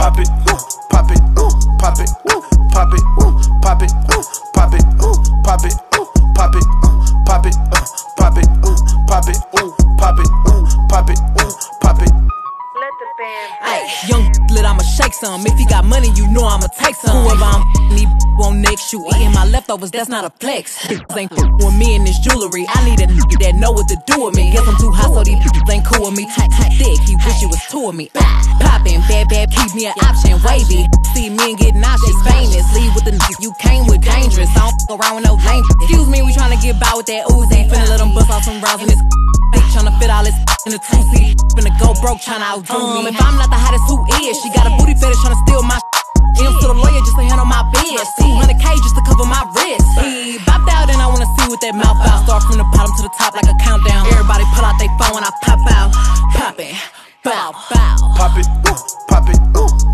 pop it, pop it, pop it, pop it, pop it, pop it, pop it, pop it, pop it, pop it, pop it, pop it, pop it, pop it. Ay, young lit, I'ma shake some. If you got money, you know I'ma take some. Whoever I'm need won't next you. Eating my leftovers, that's not a flex. Bitches ain't with me and this jewelry. I need a nigga that know what to do with me. Guess I'm too hot, so these bitches ain't cool with me. Tight, thick, he wish he was two of me. Poppin', bad, keep me an option. Wavy, see me and get nauseous. Famous, leave with the nigga you came with. Dangerous, I don't fuck around with no lame. Excuse me, we tryna get by with that Uzi. Finna let them bust off some rounds in this bitch. Tryna fit all this in a 2-seat. Finna go broke, tryna outdo me. If I'm not the hottest, who is? She got a booty fetish tryna steal my M's to the lawyer just to handle my biz. 200K just to cover my wrist. He bopped out and I wanna see what that mouth out. Start from the bottom to the top like a countdown. Everybody pull out their phone when I pop out. Pop it, bow, bow. Pop it, pop it,